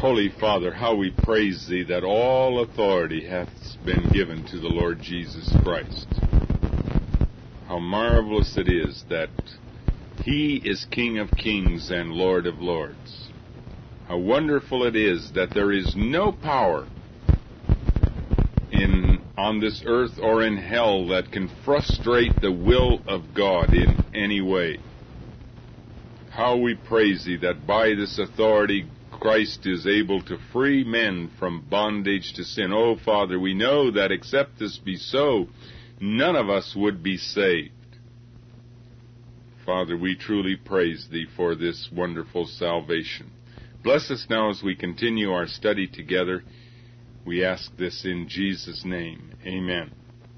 Holy Father, how we praise Thee that all authority hath been given to the Lord Jesus Christ. How marvelous it is that He is King of kings and Lord of lords. How wonderful it is that there is no power on this earth or in hell that can frustrate the will of God in any way. How we praise Thee that by this authority Christ is able to free men from bondage to sin. Oh, Father, we know that except this be so, none of us would be saved. Father, we truly praise Thee for this wonderful salvation. Bless us now as we continue our study together. We ask this in Jesus' name. Amen.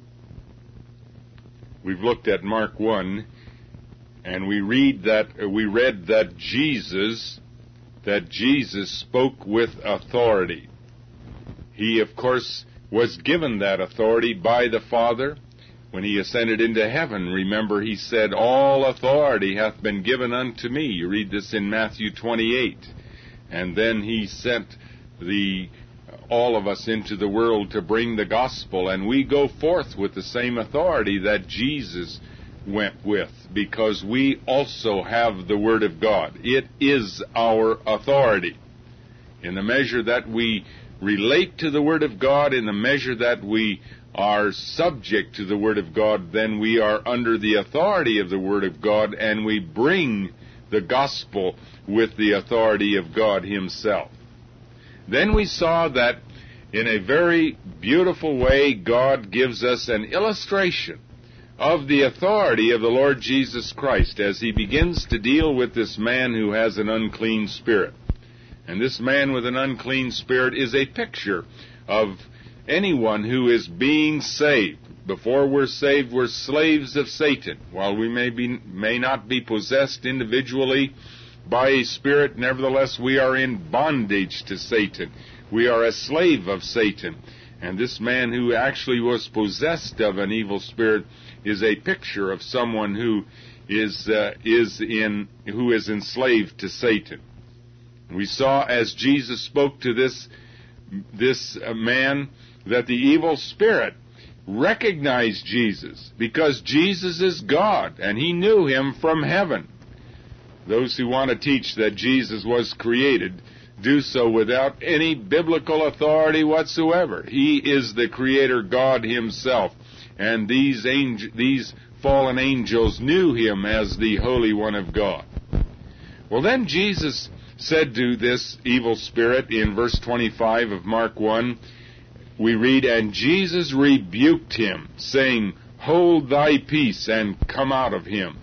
We've looked at Mark 1, and we read that Jesus spoke with authority. He, of course, was given that authority by the Father when He ascended into heaven. Remember, He said, "All authority hath been given unto me." You read this in Matthew 28. And then He sent all of us into the world to bring the gospel, and we go forth with the same authority that Jesus went with, because we also have the Word of God. It is our authority. In the measure that we relate to the Word of God, in the measure that we are subject to the Word of God, then we are under the authority of the Word of God, and we bring the gospel with the authority of God Himself. Then we saw that in a very beautiful way, God gives us an illustration of the authority of the Lord Jesus Christ as He begins to deal with this man who has an unclean spirit. And this man with an unclean spirit is a picture of anyone who is being saved. Before we're saved, we're slaves of Satan. While we may not be possessed individually by a spirit, nevertheless we are in bondage to Satan. We are a slave of Satan. And this man who actually was possessed of an evil spirit is a picture of someone who is enslaved to Satan. We saw as Jesus spoke to this man that the evil spirit recognized Jesus because Jesus is God and he knew Him from heaven. Those who want to teach that Jesus was created do so without any biblical authority whatsoever. He is the Creator God Himself, and these fallen angels knew Him as the Holy One of God. Well, then Jesus said to this evil spirit in verse 25 of Mark 1, we read, "And Jesus rebuked him, saying, Hold thy peace, and come out of him."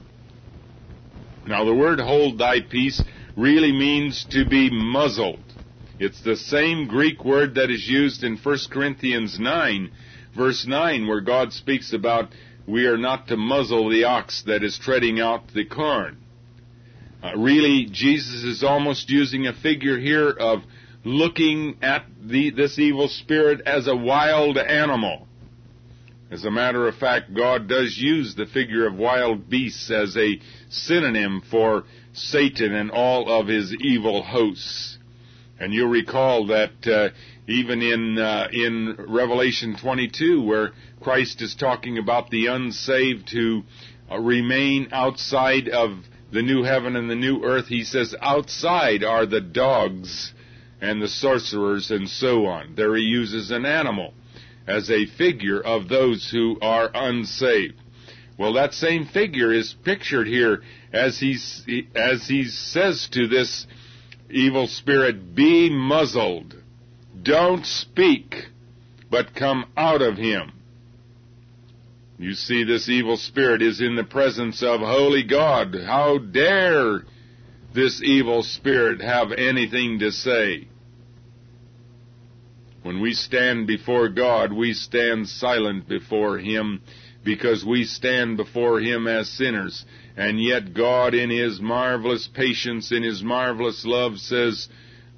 Now, the word hold thy peace really means to be muzzled. It's the same Greek word that is used in 1 Corinthians 9, verse 9, where God speaks about we are not to muzzle the ox that is treading out the corn. Really, Jesus is almost using a figure here of looking at this evil spirit as a wild animal. As a matter of fact, God does use the figure of wild beasts as a synonym for Satan and all of his evil hosts. And you'll recall that even in Revelation 22, where Christ is talking about the unsaved who remain outside of the new heaven and the new earth, He says, outside are the dogs and the sorcerers and so on. There He uses an animal as a figure of those who are unsaved. Well, that same figure is pictured here as he says to this evil spirit, "Be muzzled. Don't speak, but come out of him." You see, this evil spirit is in the presence of holy God. How dare this evil spirit have anything to say? When we stand before God, we stand silent before Him because we stand before Him as sinners. And yet God, in His marvelous patience, in His marvelous love, says,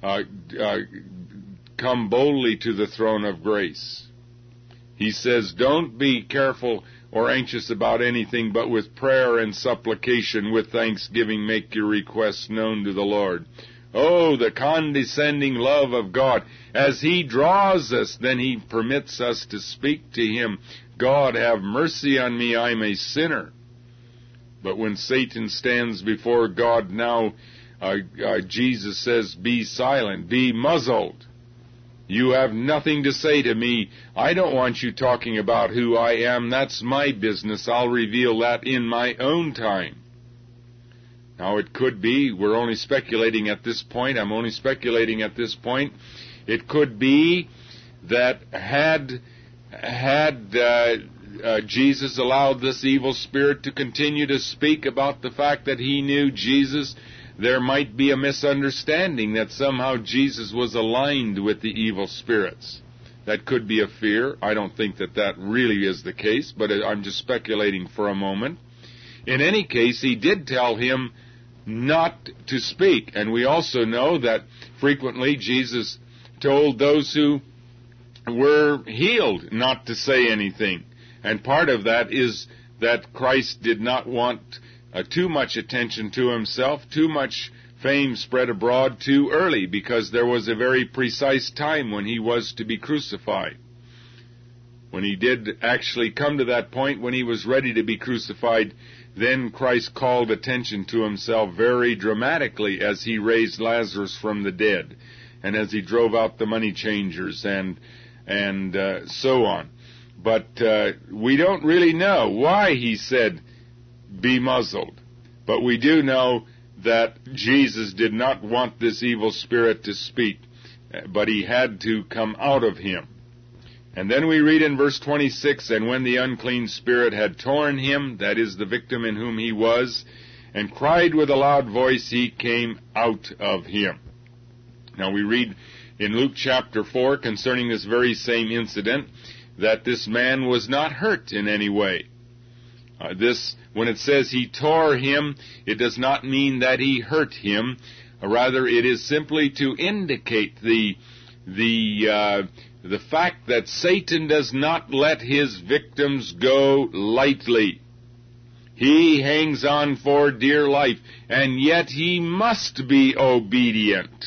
come boldly to the throne of grace. He says, don't be careful or anxious about anything, but with prayer and supplication, with thanksgiving, make your requests known to the Lord. Oh, the condescending love of God. As He draws us, then He permits us to speak to Him. God, have mercy on me, I'm a sinner. But when Satan stands before God now, Jesus says, be silent, be muzzled. You have nothing to say to me. I don't want you talking about who I am. That's my business. I'll reveal that in my own time. Now it could be, we're only speculating at this point, I'm only speculating at this point, it could be that had Jesus allowed this evil spirit to continue to speak about the fact that he knew Jesus, there might be a misunderstanding that somehow Jesus was aligned with the evil spirits. That could be a fear. I don't think that that really is the case, but I'm just speculating for a moment. In any case, he did tell him not to speak. And we also know that frequently Jesus told those who were healed not to say anything. And part of that is that Christ did not want too much attention to himself, too much fame spread abroad too early, because there was a very precise time when he was to be crucified. When he did actually come to that point when he was ready to be crucified, then Christ called attention to himself very dramatically as he raised Lazarus from the dead, and as he drove out the money changers and so on. But we don't really know why he said, be muzzled. But we do know that Jesus did not want this evil spirit to speak, but he had to come out of him. And then we read in verse 26, and when the unclean spirit had torn him, that is the victim in whom he was, and cried with a loud voice, he came out of him. Now we read in Luke chapter 4 concerning this very same incident that this man was not hurt in any way. When it says he tore him, it does not mean that he hurt him. Rather, it is simply to indicate the fact that Satan does not let his victims go lightly. He hangs on for dear life, and yet he must be obedient.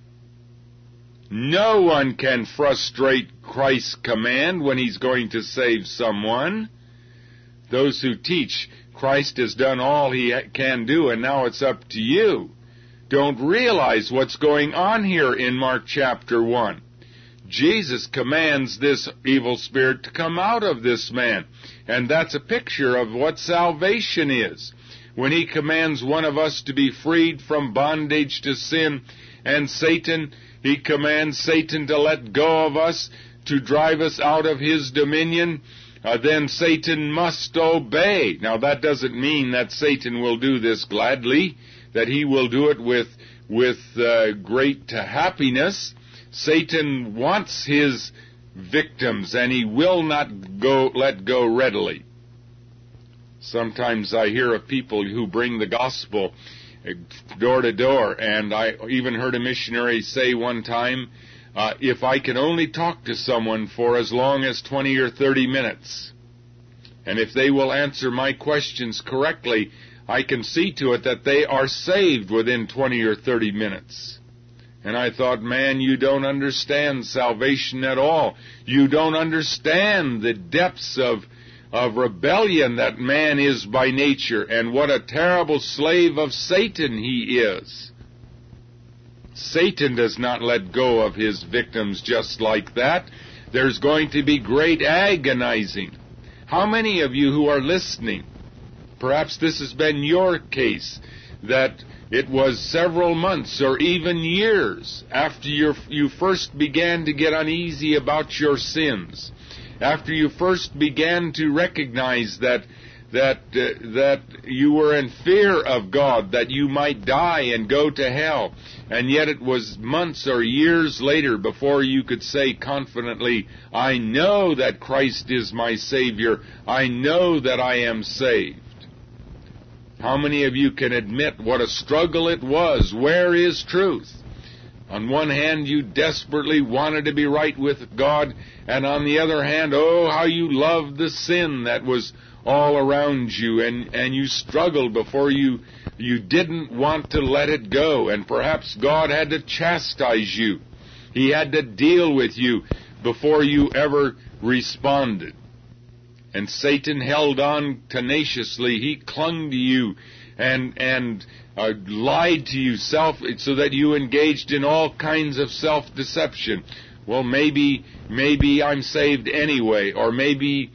No one can frustrate Christ's command when he's going to save someone. Those who teach Christ has done all he can do, and now it's up to you, don't realize what's going on here in Mark chapter 1. Jesus commands this evil spirit to come out of this man. And that's a picture of what salvation is. When he commands one of us to be freed from bondage to sin and Satan, he commands Satan to let go of us, to drive us out of his dominion, then Satan must obey. Now that doesn't mean that Satan will do this gladly, that he will do it with great happiness. Satan wants his victims, and he will not let go readily. Sometimes I hear of people who bring the gospel door to door, and I even heard a missionary say one time, if I can only talk to someone for as long as 20 or 30 minutes, and if they will answer my questions correctly, I can see to it that they are saved within 20 or 30 minutes. And I thought, man, you don't understand salvation at all. You don't understand the depths of rebellion that man is by nature, and what a terrible slave of Satan he is. Satan does not let go of his victims just like that. There's going to be great agonizing. How many of you who are listening, perhaps this has been your case, that it was several months or even years after you first began to get uneasy about your sins, after you first began to recognize that you were in fear of God, that you might die and go to hell, and yet it was months or years later before you could say confidently, I know that Christ is my Savior, I know that I am saved. How many of you can admit what a struggle it was? Where is truth? On one hand, you desperately wanted to be right with God, and on the other hand, oh, how you loved the sin that was all around you, and you struggled before you didn't want to let it go, and perhaps God had to chastise you. He had to deal with you before you ever responded. And Satan held on tenaciously. He clung to you and lied to you so that you engaged in all kinds of self-deception. Well, maybe I'm saved anyway, or maybe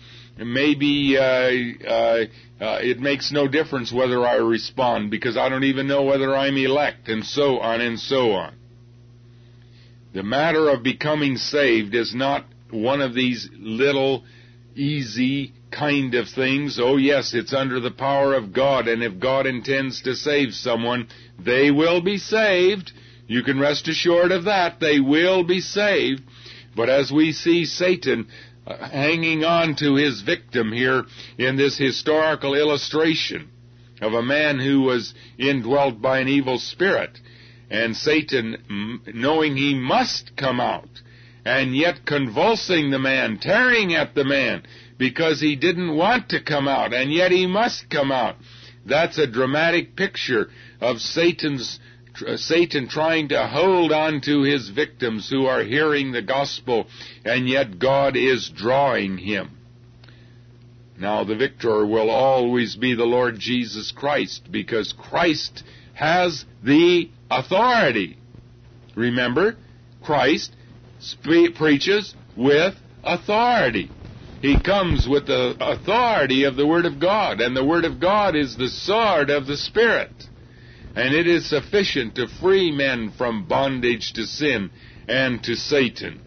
it makes no difference whether I respond because I don't even know whether I'm elect, and so on and so on. The matter of becoming saved is not one of these little easy kind of things. Oh yes, it's under the power of God, and if God intends to save someone, they will be saved. You can rest assured of that. They will be saved. But as we see Satan hanging on to his victim here in this historical illustration of a man who was indwelt by an evil spirit, and Satan, knowing he must come out, and yet convulsing the man, tearing at the man, because he didn't want to come out, and yet he must come out. That's a dramatic picture of Satan trying to hold on to his victims who are hearing the gospel, and yet God is drawing him. Now the victor will always be the Lord Jesus Christ, because Christ has the authority. Remember, Christ preaches with authority. He comes with the authority of the Word of God, and the Word of God is the sword of the Spirit. And it is sufficient to free men from bondage to sin and to Satan.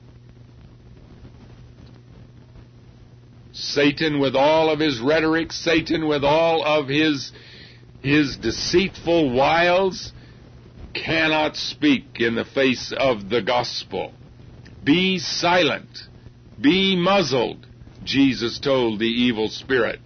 Satan with all of his rhetoric, Satan with all of his deceitful wiles, cannot speak in the face of the gospel. Be silent. Be muzzled, Jesus told the evil spirit.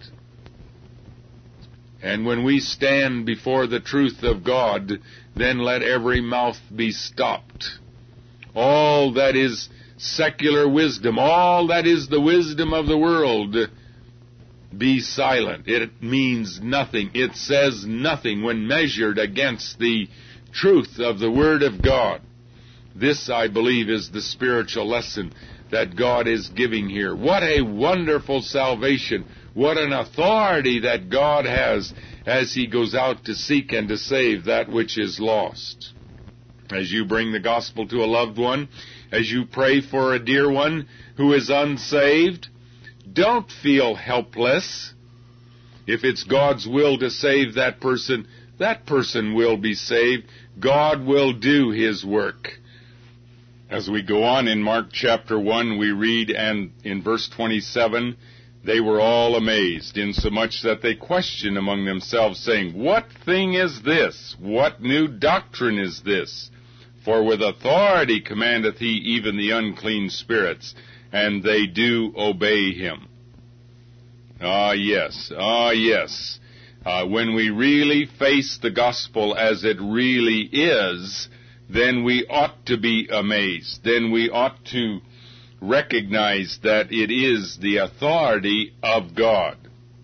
And when we stand before the truth of God, then let every mouth be stopped. All that is secular wisdom, all that is the wisdom of the world, be silent. It means nothing. It says nothing when measured against the truth of the Word of God. This, I believe, is the spiritual lesson that God is giving here. What a wonderful salvation. What an authority that God has as He goes out to seek and to save that which is lost. As you bring the gospel to a loved one, as you pray for a dear one who is unsaved, don't feel helpless. If it's God's will to save that person will be saved. God will do His work. As we go on in Mark chapter 1, we read, and in verse 27, they were all amazed, insomuch that they questioned among themselves, saying, What thing is this? What new doctrine is this? For with authority commandeth he even the unclean spirits, and they do obey him. Ah, yes. When we really face the gospel as it really is, then we ought to be amazed. Then we ought to recognize that it is the authority of God.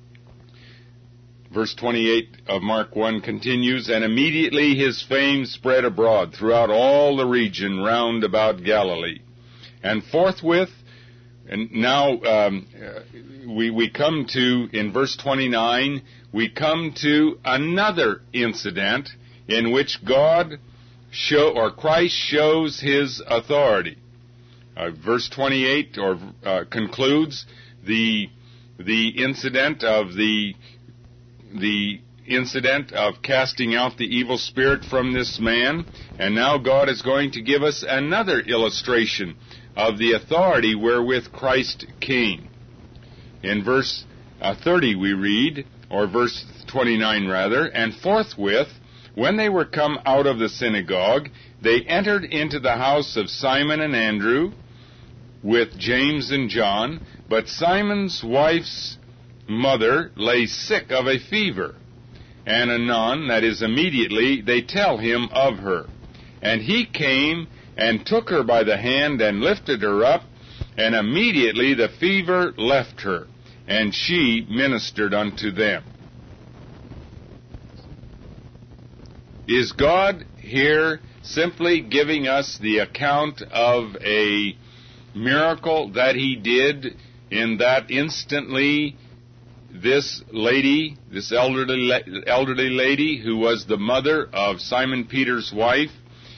Verse 28 of Mark 1 continues, And immediately his fame spread abroad throughout all the region round about Galilee. And forthwith, and now we come to, in verse 29, we come to another incident in which Christ shows his authority. Verse 28 concludes the incident of the incident of casting out the evil spirit from this man, and now God is going to give us another illustration of the authority wherewith Christ came. In verse 30 we read, or verse 29 rather, And forthwith, when they were come out of the synagogue, they entered into the house of Simon and Andrew with James and John, but Simon's wife's mother lay sick of a fever. And anon, that is immediately, they tell him of her. And he came and took her by the hand and lifted her up, and immediately the fever left her, and she ministered unto them. Is God here simply giving us the account of a miracle that he did, in that instantly this lady, this elderly lady who was the mother of Simon Peter's wife,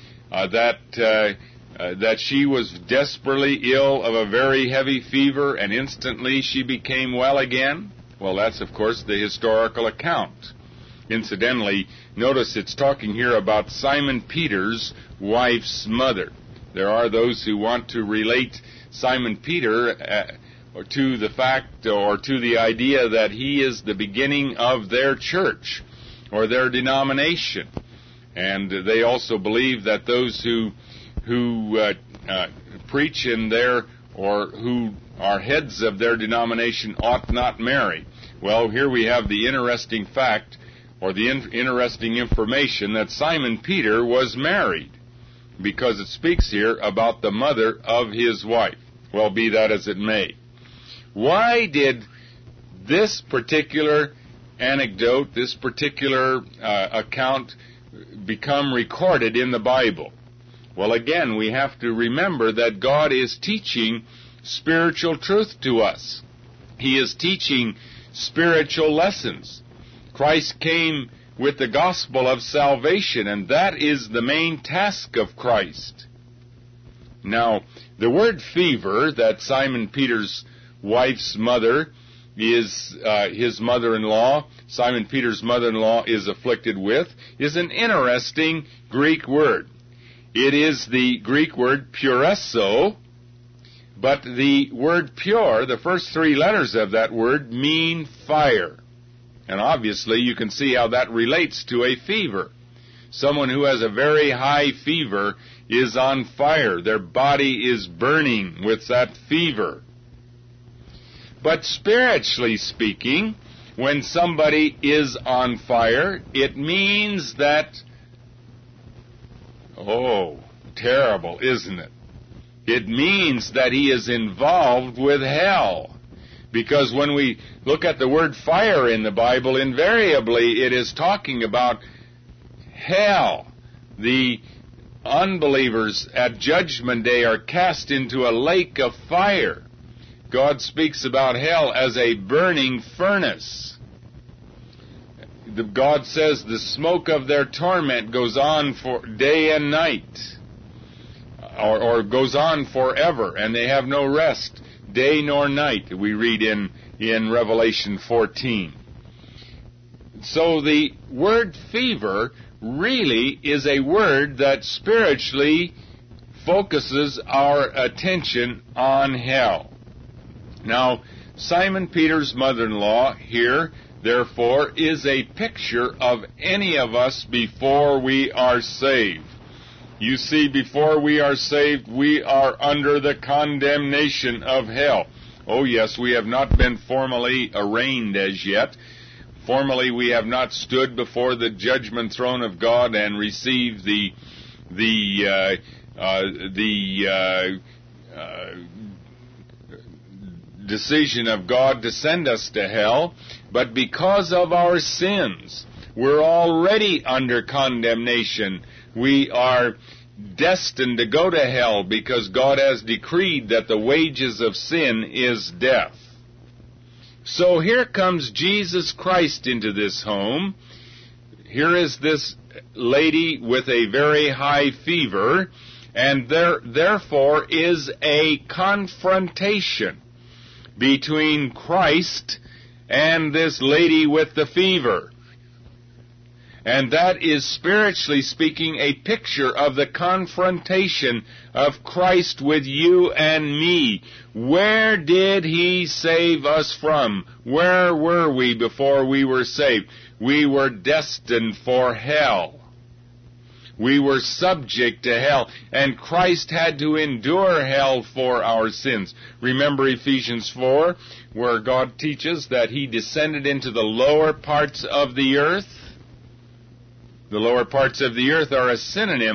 that she was desperately ill of a very heavy fever, and instantly she became well again? Well, that's, of course, the historical account. Incidentally, notice it's talking here about Simon Peter's wife's mother. There are those who want to relate Simon Peter to the fact or to the idea that he is the beginning of their church or their denomination. And they also believe that those who preach in their, or who are heads of their denomination, ought not marry. Well, here we have the interesting fact, or the interesting information, that Simon Peter was married, because it speaks here about the mother of his wife. Well, be that as it may. Why did this particular anecdote, this particular account, become recorded in the Bible? Well, again, we have to remember that God is teaching spiritual truth to us. He is teaching spiritual lessons. Christ came with the gospel of salvation, and that is the main task of Christ. Now, the word fever that Simon Peter's wife's mother is his mother-in-law, Simon Peter's mother-in-law is afflicted with, is an interesting Greek word. It is the Greek word puresso, but the word pure, the first three letters of that word, mean fire. And obviously you can see how that relates to a fever. Someone who has a very high fever is on fire. Their body is burning with that fever. But spiritually speaking, when somebody is on fire, it means that, oh, terrible, isn't it? It means that he is involved with hell. Because when we look at the word fire in the Bible, invariably it is talking about hell. The unbelievers at Judgment Day are cast into a lake of fire. God speaks about hell as a burning furnace. God says the smoke of their torment goes on for day and night, or goes on forever, and they have no rest, day nor night, we read in Revelation 14. So the word fever really is a word that spiritually focuses our attention on hell. Now, Simon Peter's mother-in-law here, therefore, is a picture of any of us before we are saved. You see, before we are saved, we are under the condemnation of hell. Oh yes, we have not been formally arraigned as yet. Formally, we have not stood before the judgment throne of God and received the decision of God to send us to hell, but because of our sins, we're already under condemnation. We are destined to go to hell because God has decreed that the wages of sin is death. So here comes Jesus Christ into this home. Here is this lady with a very high fever, and therefore is a confrontation between Christ and this lady with the fever. And that is, spiritually speaking, a picture of the confrontation of Christ with you and me. Where did he save us from? Where were we before we were saved? We were destined for hell. We were subject to hell, and Christ had to endure hell for our sins. Remember Ephesians 4, where God teaches that he descended into the lower parts of the earth? The lower parts of the earth are a synonym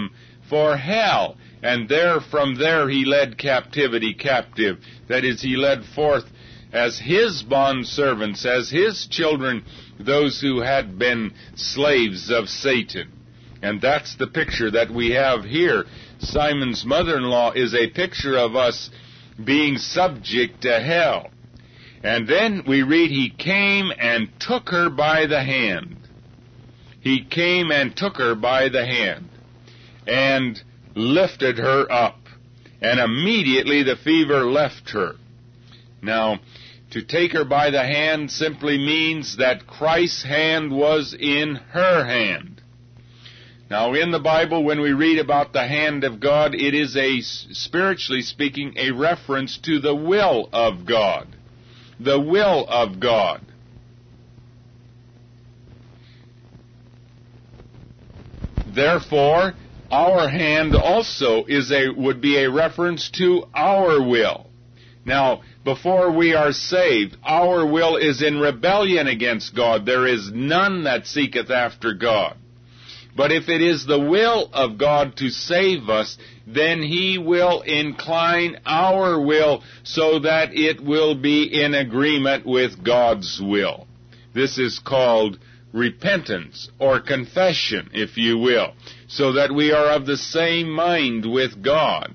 for hell. And from there he led captivity captive. That is, he led forth as his bondservants, as his children, those who had been slaves of Satan. And that's the picture that we have here. Simon's mother-in-law is a picture of us being subject to hell. And then we read, he came and took her by the hand. He came and took her by the hand and lifted her up. And immediately the fever left her. Now, to take her by the hand simply means that Christ's hand was in her hand. Now, in the Bible, when we read about the hand of God, it is spiritually speaking, a reference to the will of God. The will of God. Therefore, our hand also would be a reference to our will. Now, before we are saved, our will is in rebellion against God. There is none that seeketh after God. But if it is the will of God to save us, then he will incline our will so that it will be in agreement with God's will. This is called repentance or confession, if you will, so that we are of the same mind with God.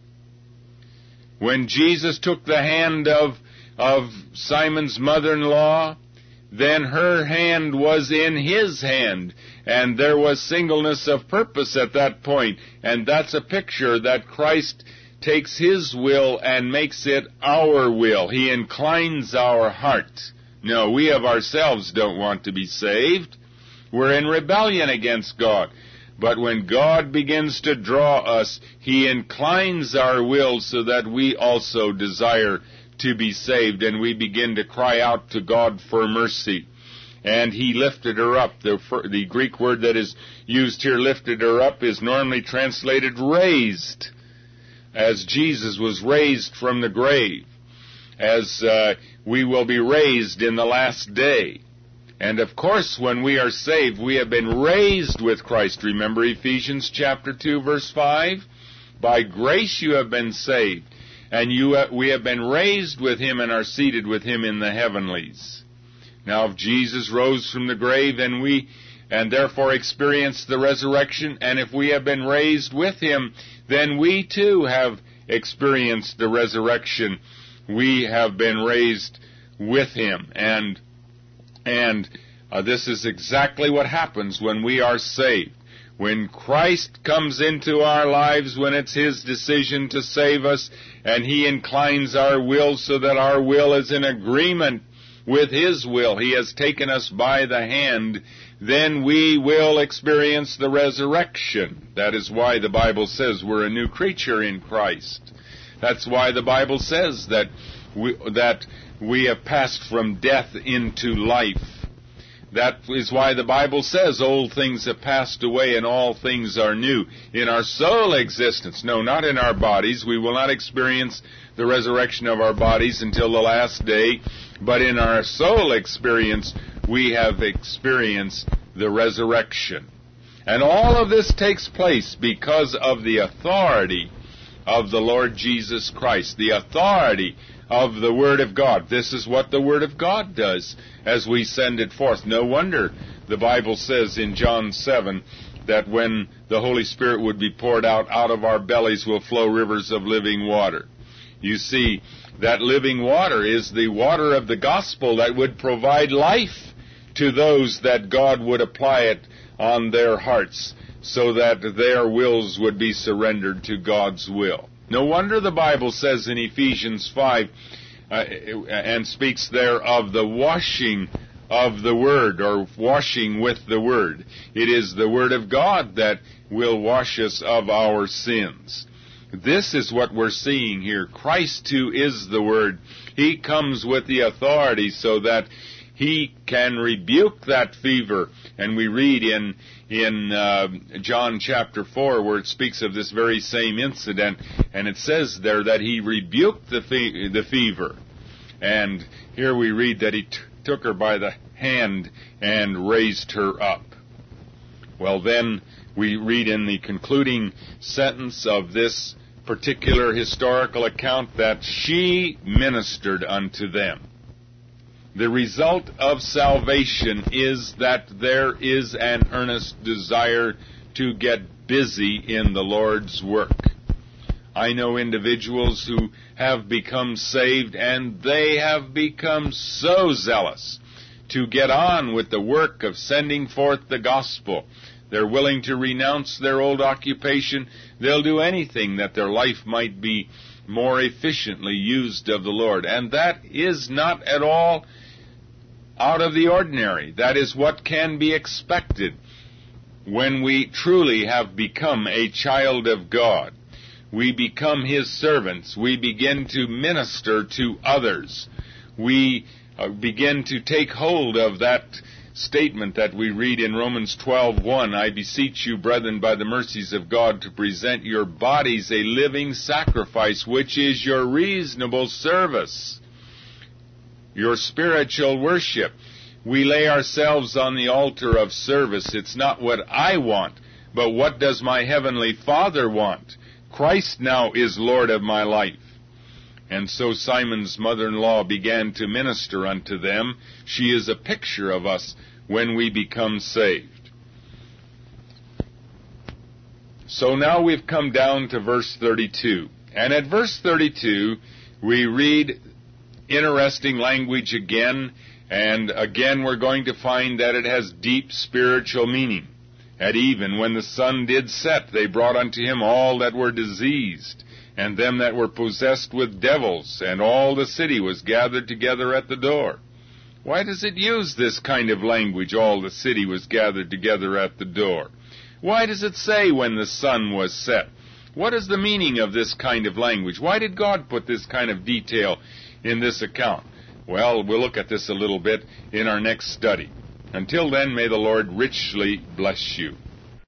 When Jesus took the hand of Simon's mother-in-law, then her hand was in his hand, and there was singleness of purpose at that point. And that's a picture that Christ takes his will and makes it our will. He inclines our heart. No, we of ourselves don't want to be saved. We're in rebellion against God. But when God begins to draw us, he inclines our will so that we also desire to be saved, and we begin to cry out to God for mercy. And he lifted her up. The Greek word that is used here, lifted her up, is normally translated raised, as Jesus was raised from the grave, as we will be raised in the last day. And of course, when we are saved, we have been raised with Christ. Remember Ephesians chapter 2, verse 5? By grace you have been saved, and we have been raised with him and are seated with him in the heavenlies. Now, if Jesus rose from the grave and therefore experienced the resurrection, and if we have been raised with him, then we too have experienced the resurrection. We have been raised with him. And this is exactly what happens when we are saved. When Christ comes into our lives, when it's his decision to save us, and he inclines our will so that our will is in agreement with his will, he has taken us by the hand, then we will experience the resurrection. That is why the Bible says we're a new creature in Christ. That's why the Bible says that we have passed from death into life. That is why the Bible says old things have passed away and all things are new. In our soul existence, no, not in our bodies. We will not experience the resurrection of our bodies until the last day. But in our soul experience, we have experienced the resurrection. And all of this takes place because of the authority of the Lord Jesus Christ, the authority of the Word of God. This is what the Word of God does as we send it forth. No wonder the Bible says in John 7 that when the Holy Spirit would be poured out of our bellies will flow rivers of living water. You see, that living water is the water of the gospel that would provide life to those that God would apply it on their hearts so that their wills would be surrendered to God's will. No wonder the Bible says in Ephesians 5 and speaks there of the washing of the Word, or washing with the Word. It is the Word of God that will wash us of our sins. This is what we're seeing here. Christ too is the Word. He comes with the authority so that he can rebuke that fever. And we read in John chapter 4 where it speaks of this very same incident, and it says there that he rebuked the fever. And here we read that he took her by the hand and raised her up. Well, then We read in the concluding sentence of this particular historical account that she ministered unto them. The result of salvation is that there is an earnest desire to get busy in the Lord's work. I know individuals who have become saved, and they have become so zealous to get on with the work of sending forth the gospel. They're willing to renounce their old occupation. They'll do anything that their life might be more efficiently used of the Lord. And that is not at all out of the ordinary. That is what can be expected when we truly have become a child of God. We become His servants. We begin to minister to others. We begin to take hold of that statement that we read in Romans 12:1, I beseech you, brethren, by the mercies of God, to present your bodies a living sacrifice, which is your reasonable service, your spiritual worship. We lay ourselves on the altar of service. It's not what I want, but what does my heavenly Father want? Christ now is Lord of my life. And so Simon's mother-in-law began to minister unto them. She is a picture of us when we become saved. So now we've come down to verse 32. And at verse 32, we read interesting language again, and again we're going to find that it has deep spiritual meaning. At even, when the sun did set, they brought unto him all that were diseased, and them that were possessed with devils, and all the city was gathered together at the door. Why does it use this kind of language, all the city was gathered together at the door? Why does it say when the sun was set? What is the meaning of this kind of language? Why did God put this kind of detail in this account? Well, we'll look at this a little bit in our next study. Until then, may the Lord richly bless you.